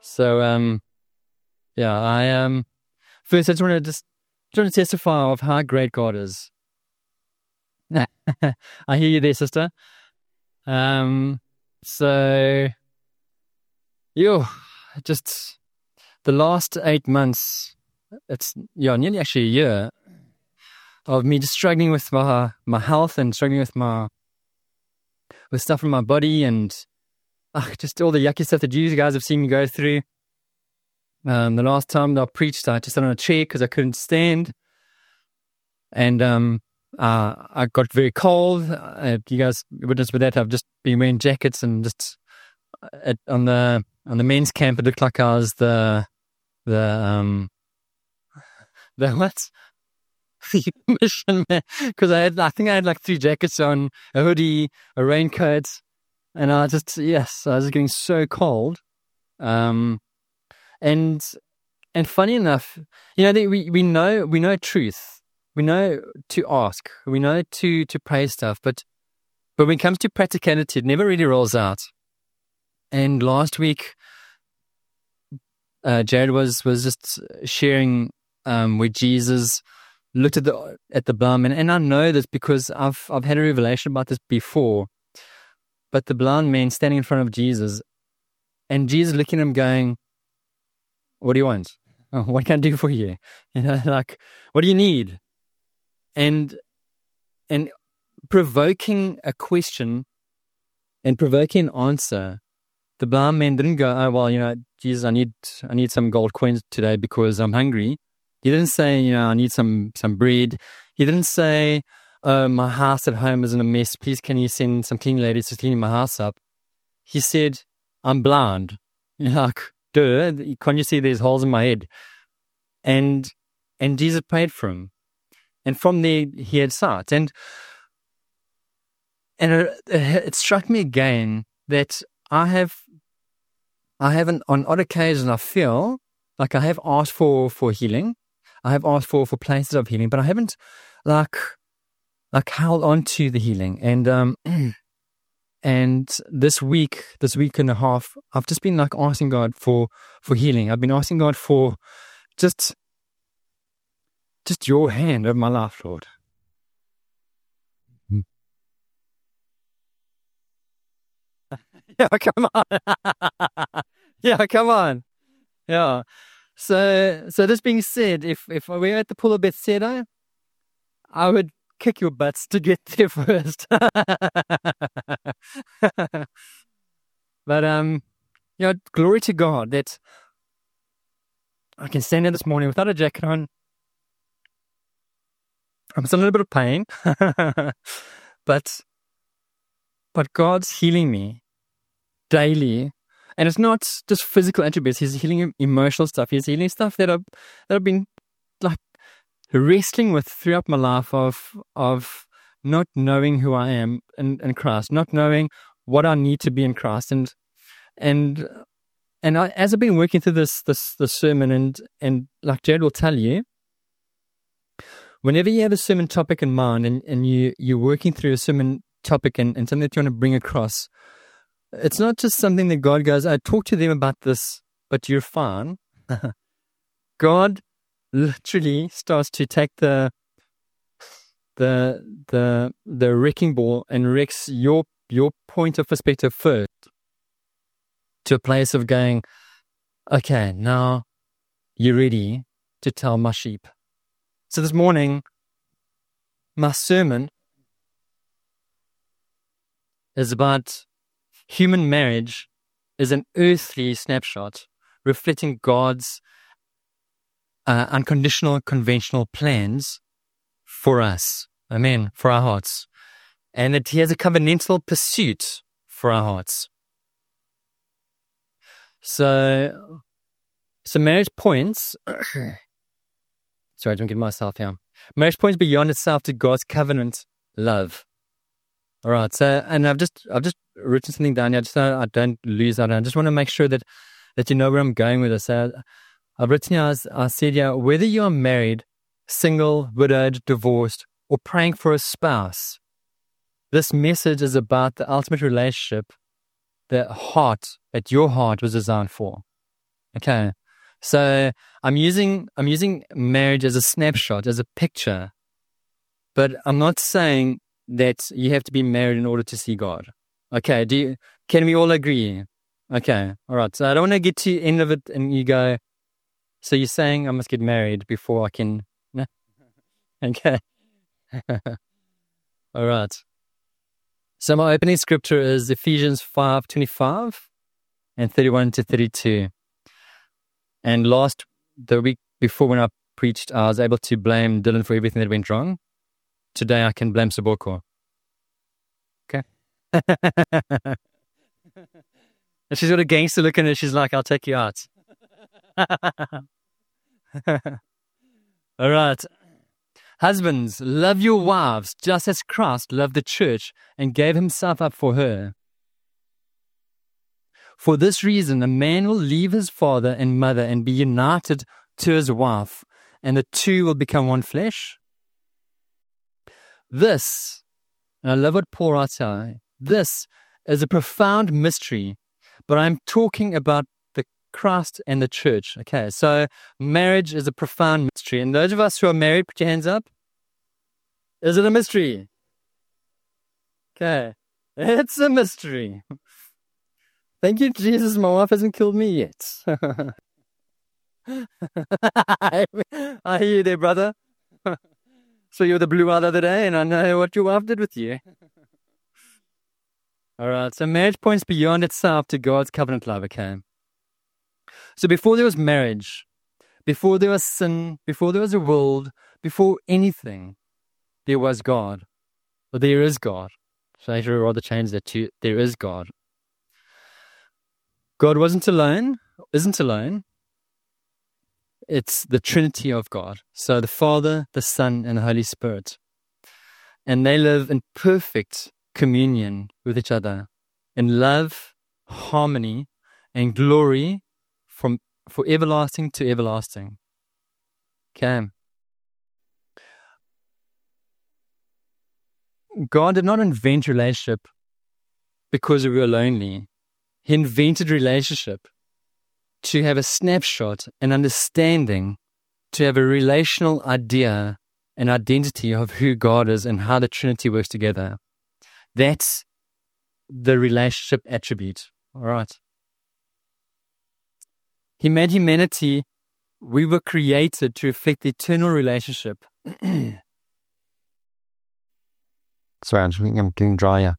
Yeah, first I just want to testify of how great God is. I hear you there, sister. So, just the last 8 months, it's nearly actually a year of me just struggling with my health and struggling with stuff in my body and just all the yucky stuff that you guys have seen me go through. The last time that I preached, I just sat on a chair because I couldn't stand, and I got very cold. You guys witnessed with that. I've just been wearing jackets and just on the men's camp, it looked like I was the what? Mission man, because I think I had like 3 jackets on, a hoodie, a raincoat, and I was just getting so cold. And funny enough, we know truth, we know to ask, we know to pray stuff, but when it comes to practicality, it never really rolls out. And last week, Jared was just sharing where Jesus looked at the blind man, and I know this because I've had a revelation about this before. But the blind man standing in front of Jesus, and Jesus looking at him, going, "What do you want? Oh, what can I do for you? Like, what do you need?" And provoking a question and provoking an answer. The blind man didn't go, "Oh well, Jesus, I need some gold coins today because I'm hungry." He didn't say, "I need some bread." He didn't say, "Oh, my house at home is in a mess. Please, can you send some cleaning ladies to clean my house up?" He said, "I'm blind." Like, duh, can't you see there's holes in my head? And Jesus prayed for him. And from there, he had sight. And it struck me again that I haven't, on odd occasions, I feel like I have asked for healing. I have asked for places of healing, but I haven't like held on to the healing. And this week and a half, I've just been like asking God for healing. I've been asking God for just your hand over my life, Lord. Yeah, come on. Yeah, come on. Yeah. So this being said, if we were at the pool of Bethesda, I would kick your butts to get there first. But glory to God that I can stand here this morning without a jacket on. I'm still in a little bit of pain, but God's healing me daily. And it's not just physical attributes. He's healing emotional stuff. He's healing stuff that I've been like wrestling with throughout my life of not knowing who I am in Christ, not knowing what I need to be in Christ. And as I've been working through this sermon, and like Jared will tell you, whenever you have a sermon topic in mind and you're working through a sermon topic and something that you want to bring across, it's not just something that God goes, "I talked to them about this, but you're fine." God literally starts to take the wrecking ball and wrecks your point of perspective first to a place of going, "Okay, now you're ready to tell my sheep." So this morning, my sermon is about human marriage is an earthly snapshot reflecting God's unconditional, conventional plans for us. Amen. For our hearts. And that He has a covenantal pursuit for our hearts. So marriage points, sorry, don't get myself here. Marriage points beyond itself to God's covenant love. All right. So, and I've just written something down here just so I don't lose that. I just want to make sure that you know where I'm going with this. So I've written here, I said here, whether you are married, single, widowed, divorced, or praying for a spouse, this message is about the ultimate relationship that your heart was designed for. Okay. So I'm using marriage as a snapshot, as a picture, but I'm not saying that you have to be married in order to see God. Okay. Can we all agree? Okay. All right. So I don't want to get to the end of it and you go, so you're saying I must get married before I can, no? Okay. All right. So my opening scripture is Ephesians 5:25 and 31 to 32. And the week before when I preached, I was able to blame Dylan for everything that went wrong. Today I can blame Soboko. Okay. And she's got a gangster look in her. She's like, I'll take you out. All right. Husbands, love your wives just as Christ loved the church and gave himself up for her. For this reason, a man will leave his father and mother and be united to his wife, and the two will become one flesh. This, and I love what Paul writes here, this is a profound mystery, but I'm talking about the Christ and the church. Okay, so marriage is a profound mystery. And those of us who are married, put your hands up. Is it a mystery? Okay, it's a mystery. Thank you, Jesus, my wife hasn't killed me yet. I hear you there, brother. So you're the blue eye the other day, and I know what your wife did with you. All right, so marriage points beyond itself to God's covenant love, okay? So before there was marriage, before there was sin, before there was a world, before anything, there was God. Or there is God. So I should rather change that to there is God. God isn't alone. It's the Trinity of God. So the Father, the Son, and the Holy Spirit. And they live in perfect communion with each other, in love, harmony, and glory from everlasting to everlasting. Okay. God did not invent relationship because we were lonely. He invented relationship to have a snapshot, an understanding, to have a relational idea, an identity of who God is and how the Trinity works together. That's the relationship attribute. All right. He made humanity. We were created to reflect the eternal relationship. Sorry, I'm getting drier.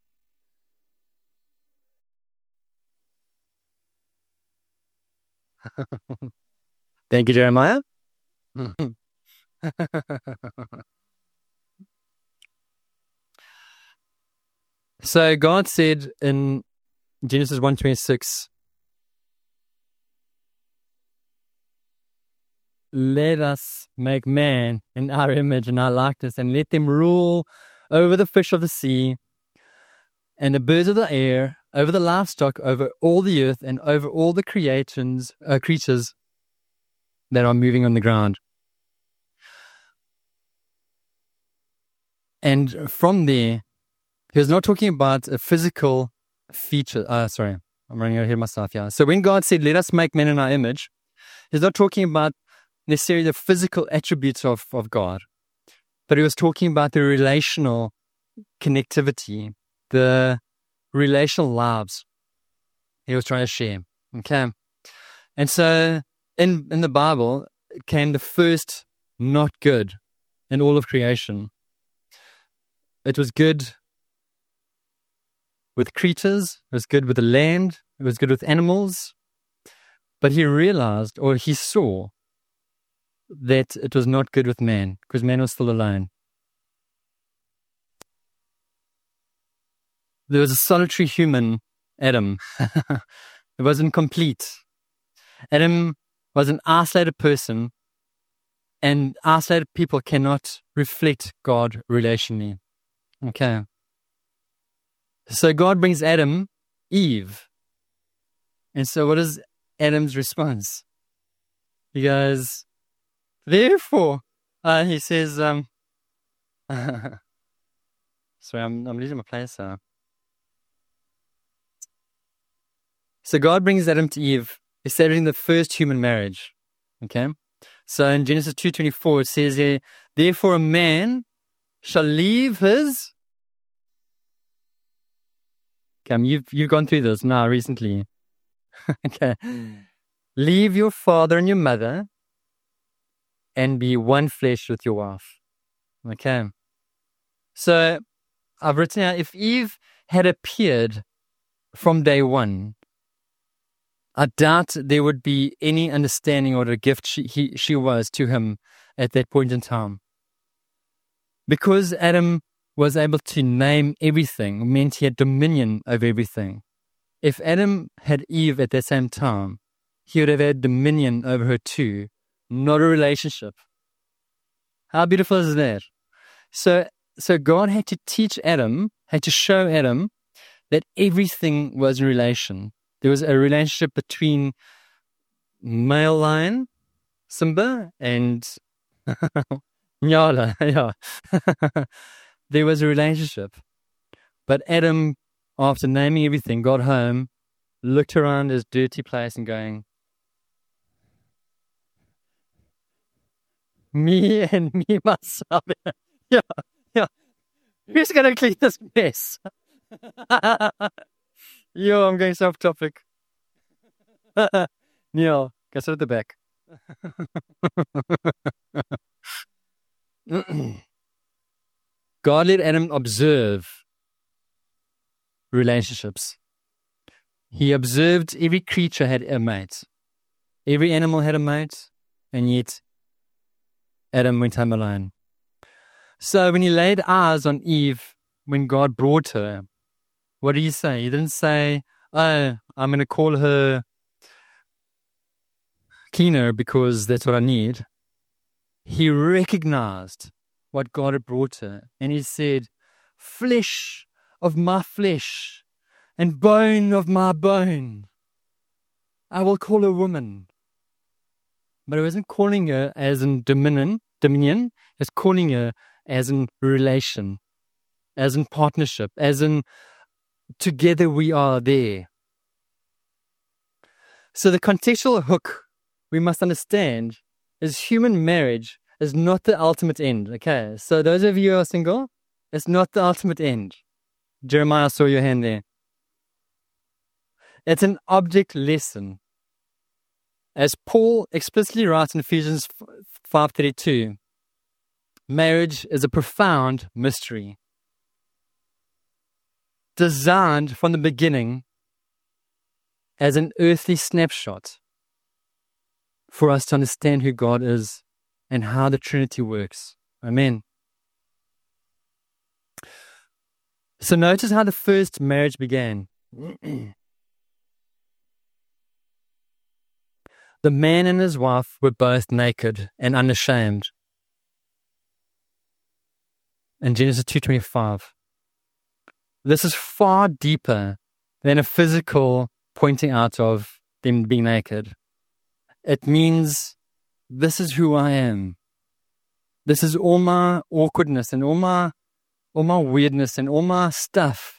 Thank you, Jeremiah. So God said in Genesis 1:26, let us make man in our image and our likeness, and let them rule over the fish of the sea and the birds of the air, over the livestock, over all the earth, and over all the creatures that are moving on the ground. And from there, he was not talking about a physical feature. Sorry, I'm running ahead of myself here. So when God said, let us make man in our image, he's not talking about necessarily the physical attributes of God, but he was talking about the relational connectivity, the relational lives he was trying to share. Okay. And so in the Bible came the first not good in all of creation. It was good with creatures, it was good with the land, it was good with animals, but he realized, or he saw, that it was not good with man, because man was still alone. There was a solitary human, Adam. It wasn't complete. Adam was an isolated person, and isolated people cannot reflect God relationally. Okay. So God brings Adam Eve. And so what is Adam's response? He goes, therefore, he says, sorry, I'm losing my place. So God brings Adam to Eve, establishing the first human marriage. Okay? So in Genesis 2:24, it says there, therefore a man shall leave his... Cam, you've gone through this now recently. Okay. Leave your father and your mother and be one flesh with your wife. Okay. So I've written out, if Eve had appeared from day one, I doubt there would be any understanding or the gift she was to him at that point in time. Because Adam was able to name everything, meant he had dominion over everything. If Adam had Eve at that same time, he would have had dominion over her too, not a relationship. How beautiful is that? So God had to teach Adam, had to show Adam that everything was in relation. There was a relationship between male lion, Simba, and Nyala. Yeah. There was a relationship. But Adam, after naming everything, got home, looked around his dirty place and going, me and me myself. Yeah. Who's going to clean this mess? Yo, I'm going off topic. Neil, go sit at the back. God let Adam observe relationships. He observed every creature had a mate. Every animal had a mate, and yet Adam went home alone. So when he laid eyes on Eve, when God brought her, what did he say? He didn't say, oh, I'm going to call her cleaner because that's what I need. He recognized what God had brought her. And he said, flesh of my flesh and bone of my bone. I will call her woman. But he wasn't calling her as in dominion. He was calling her as in relation, as in partnership, as in together we are there. So the contextual hook we must understand is human marriage is not the ultimate end. Okay, so those of you who are single, it's not the ultimate end. Jeremiah, saw your hand there. It's an object lesson. As Paul explicitly writes in Ephesians 5:32, marriage is a profound mystery, designed from the beginning as an earthly snapshot for us to understand who God is and how the Trinity works. Amen. So notice how the first marriage began. The man and his wife were both naked and unashamed. In Genesis 2:25. This is far deeper than a physical pointing out of them being naked. It means, this is who I am. This is all my awkwardness and all my weirdness and all my stuff.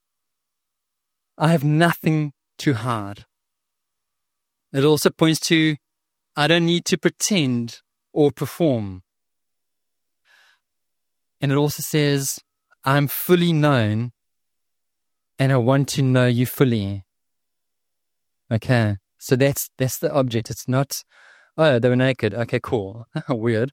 I have nothing to hide. It also points to, I don't need to pretend or perform. And it also says, I'm fully known and I want to know you fully. Okay, so that's the object. It's not, oh, they were naked. Okay, cool. Weird.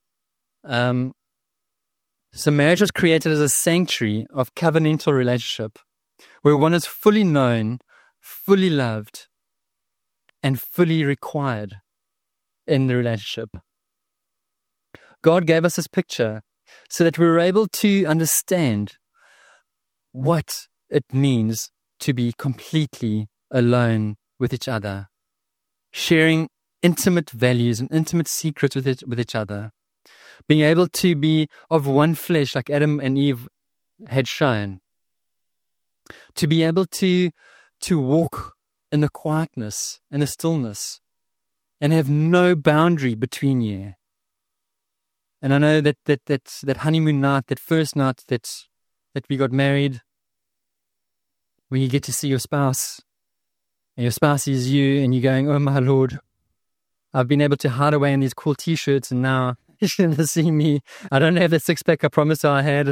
So marriage was created as a sanctuary of covenantal relationship where one is fully known, fully loved, and fully required in the relationship. God gave us this picture so that we were able to understand what it means to be completely alone with each other, sharing intimate values and intimate secrets with each other, being able to be of one flesh like Adam and Eve had shown, to be able to walk in the quietness and the stillness and have no boundary between you. And I know that honeymoon night, that first night that we got married, when you get to see your spouse and your spouse sees you and you're going, oh my Lord, I've been able to hide away in these cool t-shirts and now you shouldn't see me. I don't have the six-pack I promised I had.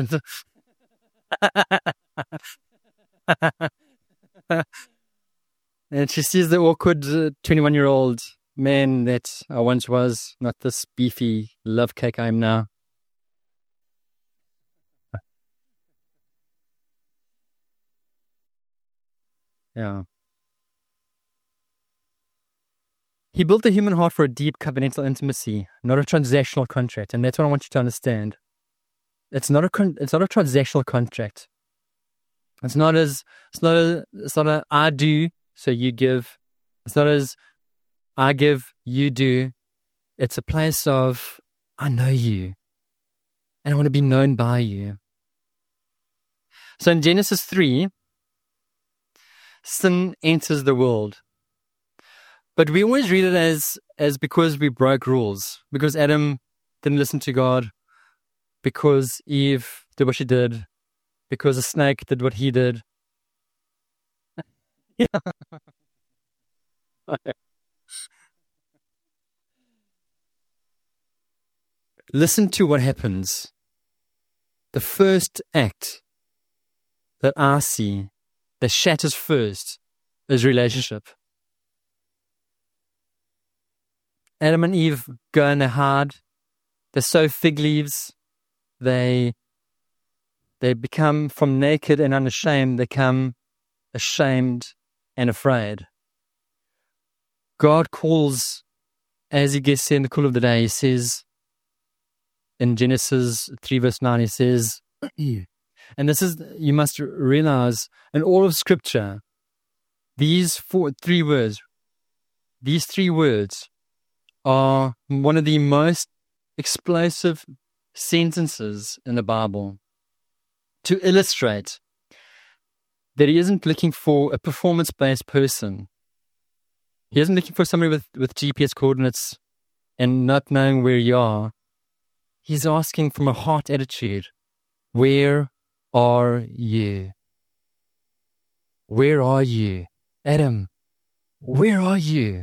And she sees the awkward 21-year-old man that I once was, not this beefy love cake I am now. Yeah. He built the human heart for a deep covenantal intimacy, not a transactional contract. And that's what I want you to understand. It's not a transactional contract. It's not a I do, so you give. It's not as I give, you do. It's a place of I know you, and I want to be known by you. So in Genesis 3, sin enters the world. But we always read it as because we broke rules, because Adam didn't listen to God, because Eve did what she did, because the snake did what he did. Listen to what happens. The first act that I see that shatters first is relationship. Adam and Eve go and they hide. They sow fig leaves. They become from naked and unashamed, they become ashamed and afraid. God calls, as he gets in the cool of the day, he says, in Genesis 3 verse 9, he says, and this is, you must realize, in all of Scripture, these three words are one of the most explosive sentences in the Bible to illustrate that he isn't looking for a performance-based person. He isn't looking for somebody with GPS coordinates and not knowing where you are. He's asking from a heart attitude, where are you? Where are you? Adam, where are you?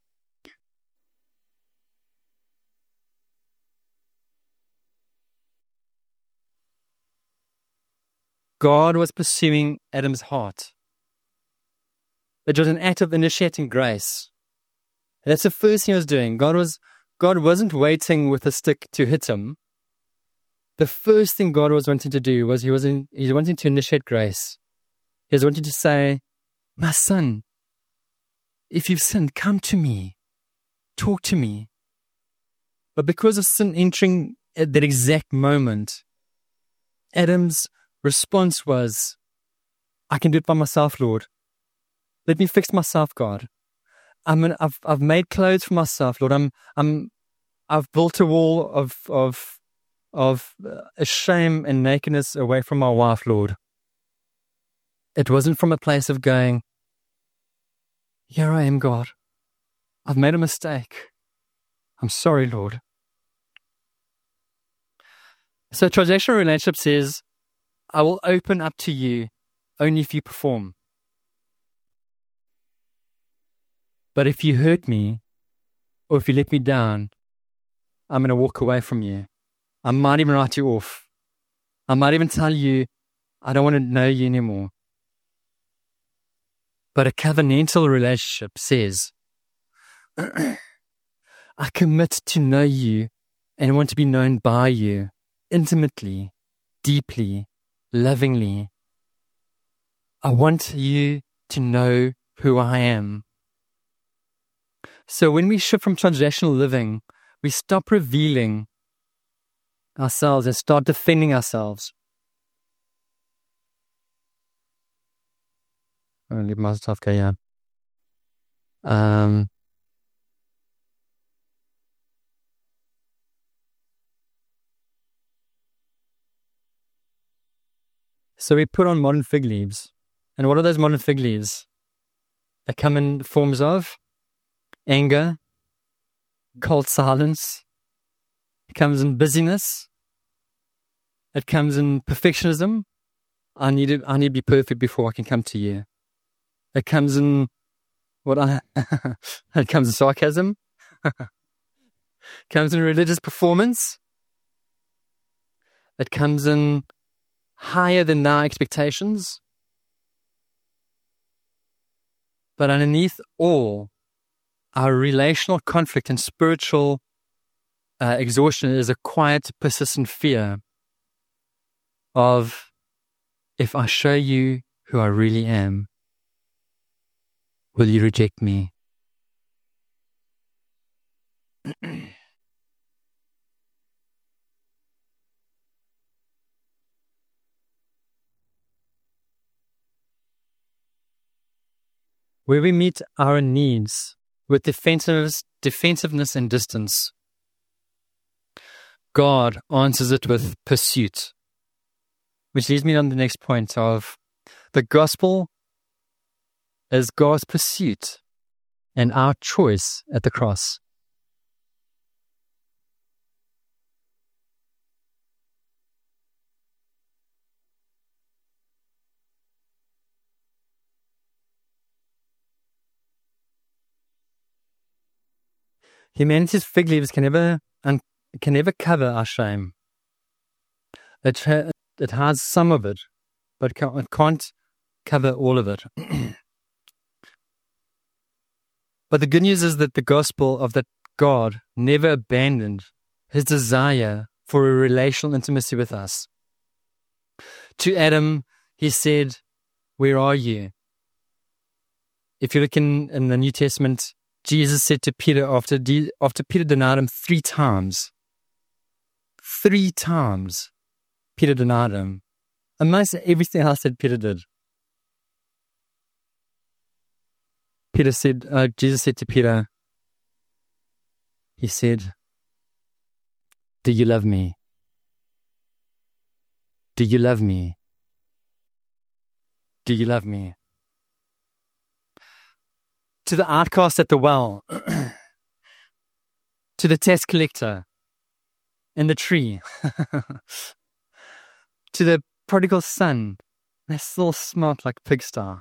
God was pursuing Adam's heart. It was an act of initiating grace. That's the first thing he was doing. God wasn't waiting with a stick to hit him. The first thing God was wanting to do was He was wanting to initiate grace. He was wanting to say, my son, if you've sinned, come to me. Talk to me. But because of sin entering at that exact moment, Adam's response was, I can do it by myself, Lord. Let me fix myself, God. I've made clothes for myself, Lord. I've built a wall of shame and nakedness away from my wife, Lord. It wasn't from a place of going, here I am, God. I've made a mistake. I'm sorry, Lord. So transactional relationship says, I will open up to you only if you perform. But if you hurt me, or if you let me down, I'm going to walk away from you. I might even write you off. I might even tell you, I don't want to know you anymore. But a covenantal relationship says, I commit to know you and want to be known by you intimately, deeply, lovingly. I want you to know who I am. So when we shift from transactional living, we stop revealing ourselves and start defending ourselves. I'll leave myself here. So we put on modern fig leaves. And what are those modern fig leaves? They come in forms of anger, cold silence. It comes in busyness. It comes in perfectionism. I need to be perfect before I can come to you. It comes in it comes in sarcasm, comes in religious performance, it comes in higher than our expectations. But underneath all, our relational conflict and spiritual exhaustion is a quiet, persistent fear of, if I show you who I really am, will you reject me? Where we meet our needs with defensiveness and distance, God answers it with pursuit. Which leads me on the next point of the gospel is God's pursuit and our choice at the cross. Humanity's fig leaves can never cover our shame. It has some of it, but it can't cover all of it. But the good news is that the gospel of that God never abandoned his desire for a relational intimacy with us. To Adam, he said, "Where are you?" If you look in the New Testament, Jesus said to Peter after Peter denied him 3 times. 3 times Peter denied him. Amongst everything else that Peter did. Jesus said to Peter, he said, "Do you love me? Do you love me? Do you love me?" To the outcast at the well, to the tax collector in the tree, to the prodigal son, they still smelled like pigsty.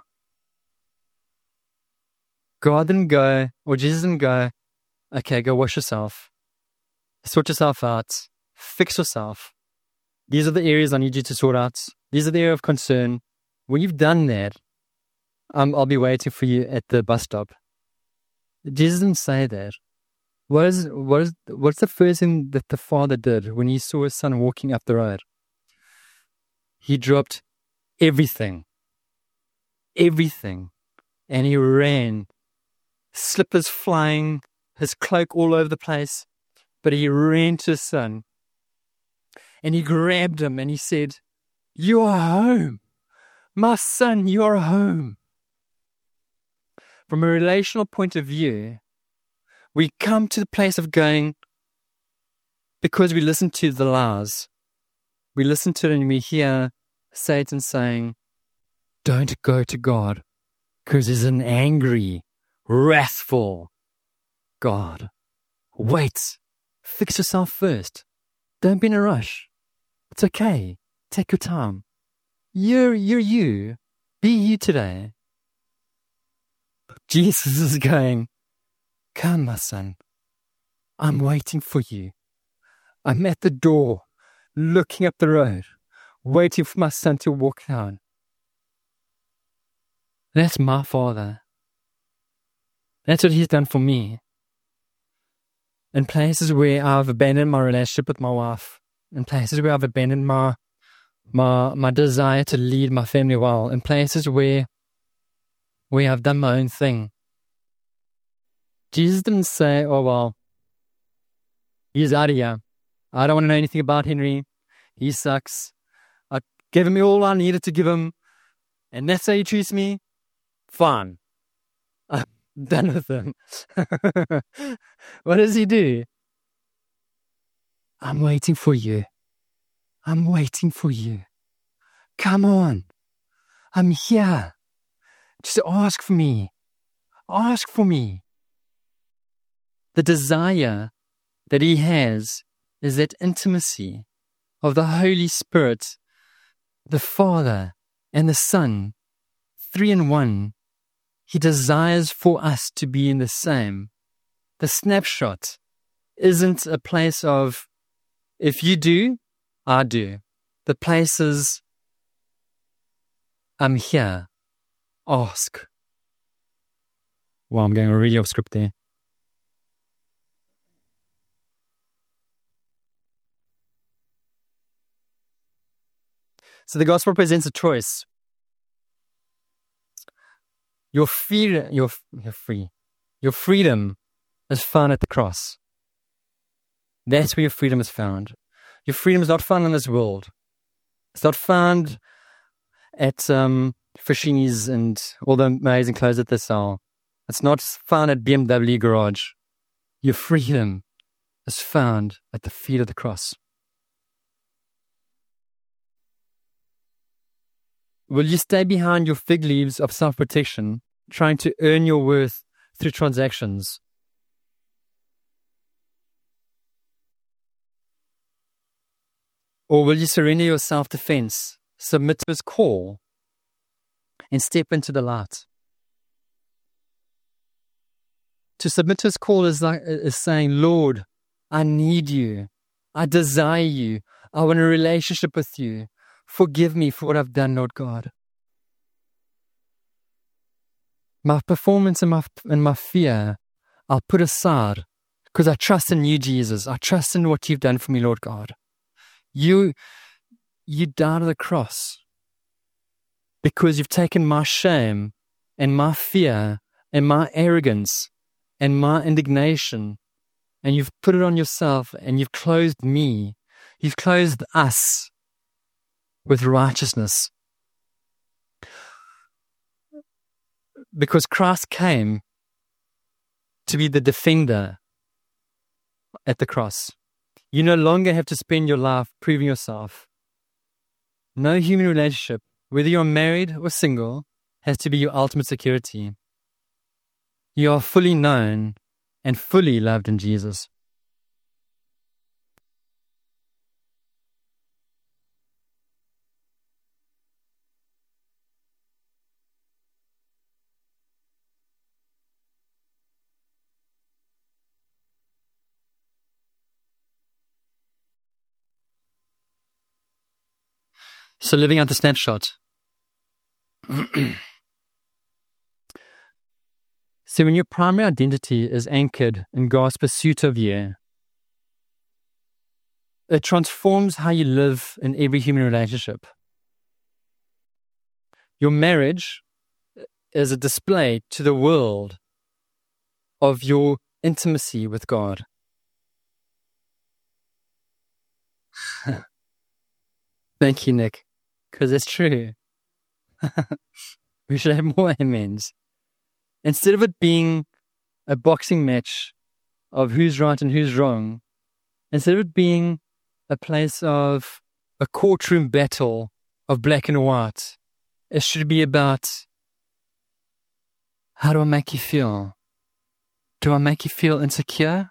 God didn't go, or Jesus didn't go, "Okay, go wash yourself, sort yourself out, fix yourself. These are the areas I need you to sort out. These are the areas of concern. When you've done that, I'll be waiting for you at the bus stop." Jesus didn't say that. What's the first thing that the father did when he saw his son walking up the road? He dropped everything, and he ran, slippers flying, his cloak all over the place, but he ran to his son, and he grabbed him, and he said, "You are home. My son, you are home." From a relational point of view, we come to the place of going because we listen to the lies. We listen to it and we hear Satan saying, "Don't go to God because he's an angry, wrathful God. Wait, fix yourself first. Don't be in a rush. It's okay. Take your time. You're you. Be you today." Jesus is going, "Come, my son. I'm waiting for you. I'm at the door, looking up the road, waiting for my son to walk down." That's my Father. That's what he's done for me. In places where I've abandoned my relationship with my wife, in places where I've abandoned my desire to lead my family well, in places where I've done my own thing, Jesus didn't say, "Oh, well, he's out of here. I don't want to know anything about Henry. He sucks. I gave him all I needed to give him, and that's how he treats me. Fine. I'm done with him." What does he do? "I'm waiting for you. I'm waiting for you. Come on. I'm here. Just ask for me. Ask for me." The desire that he has is that intimacy of the Holy Spirit, the Father and the Son, 3 in 1, He desires for us to be in the same. The snapshot isn't a place of, if you do, I do. The place is, I'm here. Ask. Wow, I'm going really off script there. So the gospel presents a choice. Your freedom is found at the cross. That's where your freedom is found. Your freedom is not found in this world. It's not found at Fashini's and all the amazing clothes that they sell. It's not found at BMW garage. Your freedom is found at the feet of the cross. Will you stay behind your fig leaves of self-protection, trying to earn your worth through transactions? Or will you surrender your self-defense, submit to his call, and step into the light? To submit to his call is saying, Lord, I need you. I desire you. I want a relationship with you. Forgive me for what I've done, Lord God. My performance and my fear, I'll put aside because I trust in you, Jesus. I trust in what you've done for me, Lord God. You died on the cross because you've taken my shame and my fear and my arrogance and my indignation, and you've put it on yourself, and you've clothed me. You've clothed us with righteousness. Because Christ came to be the defender at the cross. You no longer have to spend your life proving yourself. No human relationship, whether you're married or single, has to be your ultimate security. You are fully known and fully loved in Jesus. So living out the snapshot. So when your primary identity is anchored in God's pursuit of you, it transforms how you live in every human relationship. Your marriage is a display to the world of your intimacy with God. Thank you, Nick, because it's true. We should have more amens. Instead of it being a boxing match of who's right and who's wrong, instead of it being a place of a courtroom battle of black and white, it should be about, how do I make you feel? Do I make you feel insecure?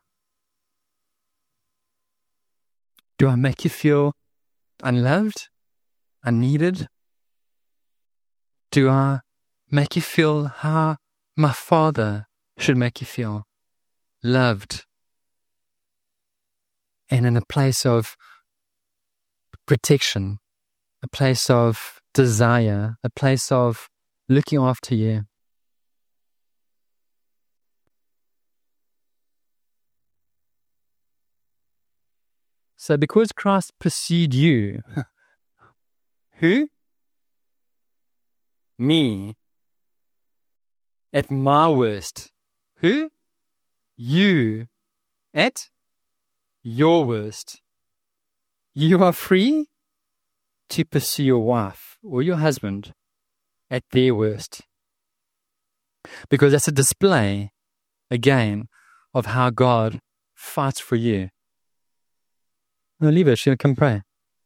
Do I make you feel unloved, unneeded? Do I make you feel how my Father should make you feel? Loved. And in a place of protection, a place of desire, a place of looking after you. So because Christ pursued you, who? Me. At my worst. Who? You. At your worst. You are free to pursue your wife or your husband at their worst. Because that's a display, again, of how God fights for you. No, leave her. She'll come pray.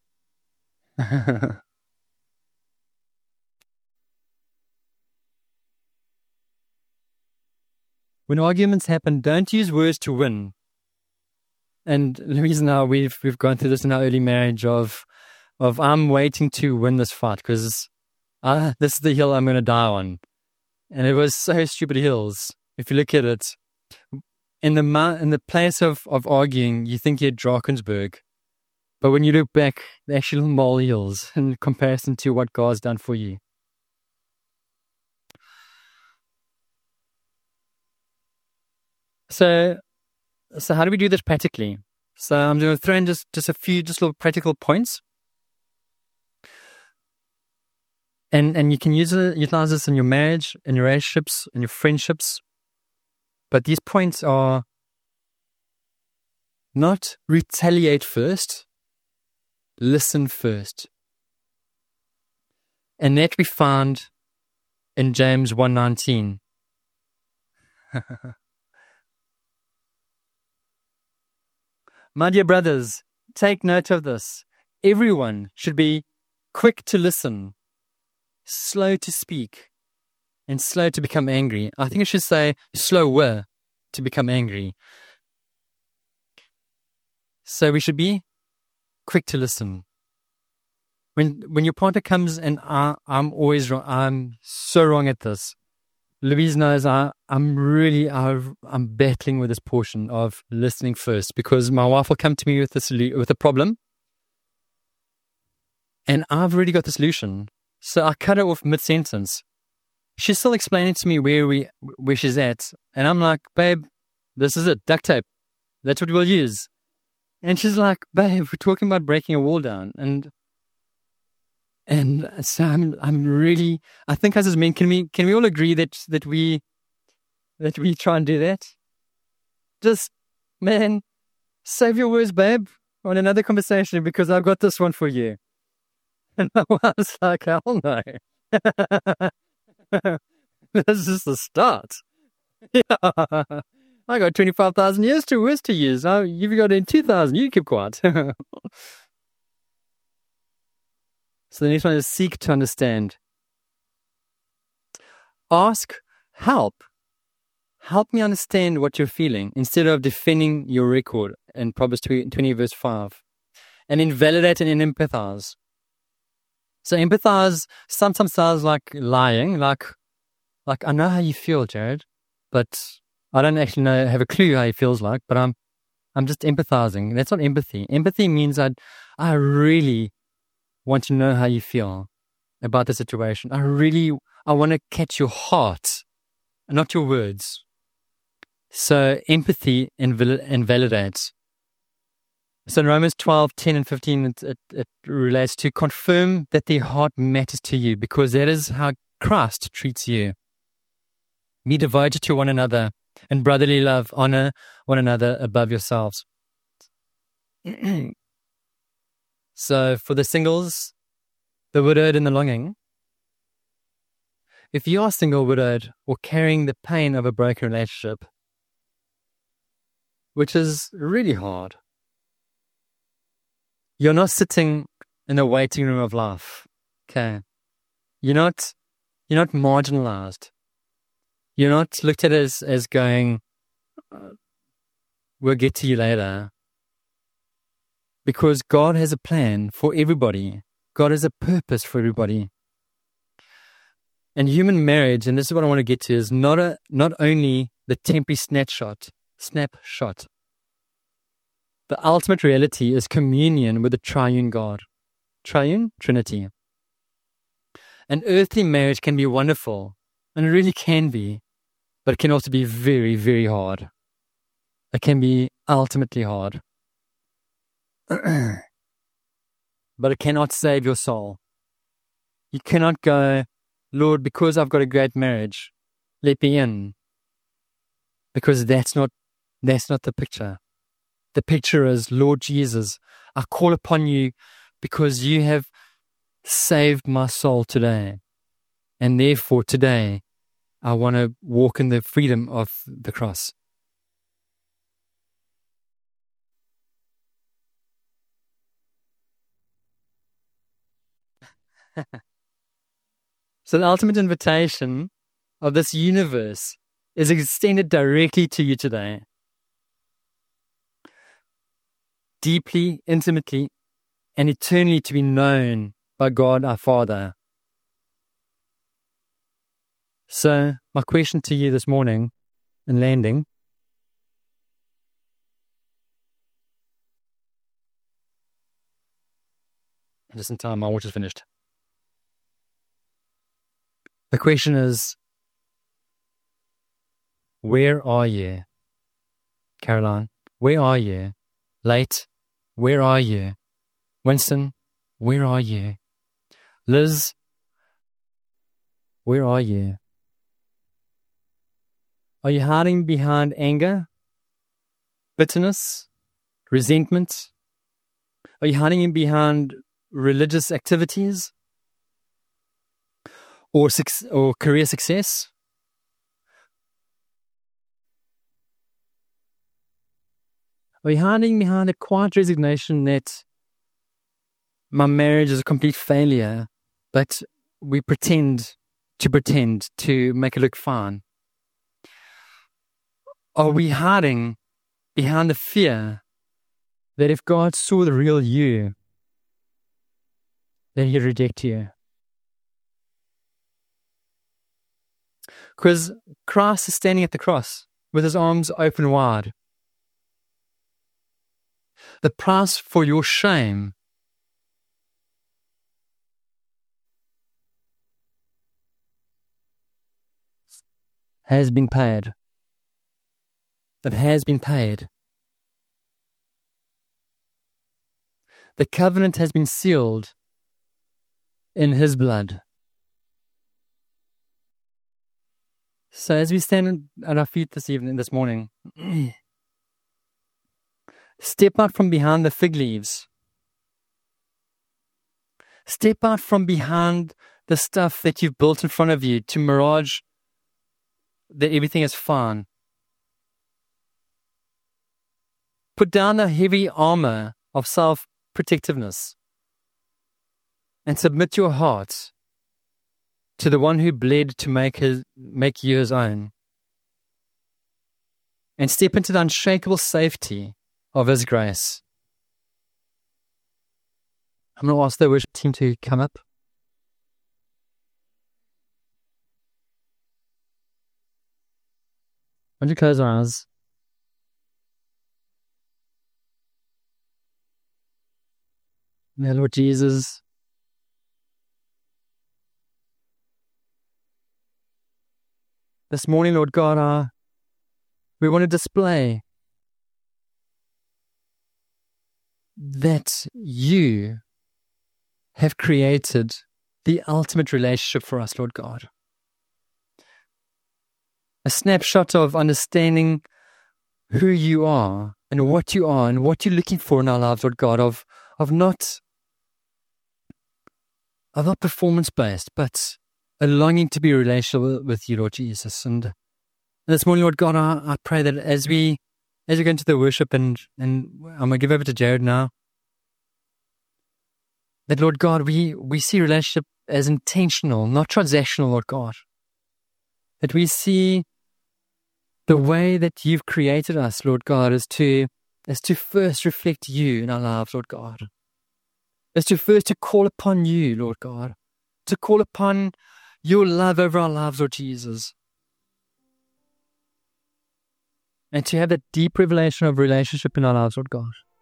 When arguments happen, don't use words to win. And the reason now we've gone through this in our early marriage of I'm waiting to win this fight because this is the hill I'm going to die on. And it was so stupid hills. If you look at it, in the place of arguing, you think you're at Drakensberg. But when you look back, they're actually little molehills in comparison to what God's done for you. So how do we do this practically? So I'm going to throw in just a few little practical points. And you can utilize this in your marriage, in your relationships, in your friendships. But these points are not retaliate first, listen first. And that we found in James 1:19. My dear brothers, take note of this. Everyone should be quick to listen, slow to speak, and slow to become angry. I think I should say slower to become angry. So we should be quick to listen. When your partner comes and I'm always wrong, I'm so wrong at this. Louise knows I'm battling with this portion of listening first, because my wife will come to me with a problem, and I've already got the solution. So I cut her off mid-sentence. She's still explaining to me where she's at, and I'm like, babe, this is it, duct tape. That's what we'll use. And she's like, babe, we're talking about breaking a wall down, and so I'm really, I think as men, can we all agree that we try and do that? Just, man, save your words, babe, on another conversation, because I've got this one for you. And I was like, hell no. This is the start. Yeah. I got 25,000 years to use. You've got in 2,000. You keep quiet. So the next one is seek to understand. Ask, help. Help me understand what you're feeling, instead of defending your record in Proverbs 20 verse 5. And invalidate and empathize. So empathize sometimes sounds like lying, like I know how you feel, Jared, but I don't actually have a clue how he feels like, but I'm just empathizing. That's not empathy. Empathy means I really want to know how you feel about the situation. I want to catch your heart, not your words. So empathy invalidates. So in Romans 12:10 and 15, it relates to confirm that their heart matters to you, because that is how Christ treats you. Be devoted to one another and brotherly love, honor one another above yourselves. So for the singles, the widowed and the longing, if you are single, widowed, or carrying the pain of a broken relationship, which is really hard, you're not sitting in a waiting room of life. Okay. You're not marginalized. You're not looked at as going, we'll get to you later. Because God has a plan for everybody. God has a purpose for everybody. And human marriage, and this is what I want to get to, is not only the temporary snapshot. The ultimate reality is communion with the triune God. Triune? Trinity. An earthly marriage can be wonderful, and it really can be, but it can also be very, very hard. It can be ultimately hard. But it cannot save your soul. You cannot go, Lord, because I've got a great marriage, let me in. Because that's not the picture. The picture is, Lord Jesus, I call upon you because you have saved my soul today. And therefore today, I want to walk in the freedom of the cross. So the ultimate invitation of this universe is extended directly to you today. Deeply, intimately, and eternally to be known by God our Father. So, my question to you this morning in landing, just in time, my water's finished. The question is, where are you? Caroline, where are you? Late, where are you? Winston, where are you? Liz, where are you? Are you hiding behind anger, bitterness, resentment? Are you hiding behind religious activities or career success? Are you hiding behind a quiet resignation that my marriage is a complete failure, but we pretend to make it look fine? Are we hiding behind the fear that if God saw the real you, then He'd reject you? Because Christ is standing at the cross with His arms open wide. The price for your shame has been paid. It has been paid. The covenant has been sealed in His blood. So as we stand at our feet this morning, step out from behind the fig leaves. Step out from behind the stuff that you've built in front of you to mirage that everything is fine. Put down the heavy armor of self-protectiveness and submit your heart to the one who bled to make you His own. And step into the unshakable safety of His grace. I'm going to ask the worship team to come up. Why don't you close our eyes? Dear Lord Jesus, this morning, Lord God, we want to display that You have created the ultimate relationship for us, Lord God. A snapshot of understanding who You are and what You are and what You're looking for in our lives, Lord God, of not performance-based, but a longing to be relational with You, Lord Jesus. And this morning, Lord God, I pray that as we go into the worship, and I'm going to give over to Jared now, that, Lord God, we see relationship as intentional, not transactional, Lord God. That we see the way that You've created us, Lord God, is to first reflect You in our lives, Lord God. Is to first to call upon You, Lord God. To call upon Your love over our lives, Lord Jesus. And to have that deep revelation of relationship in our lives, Lord God.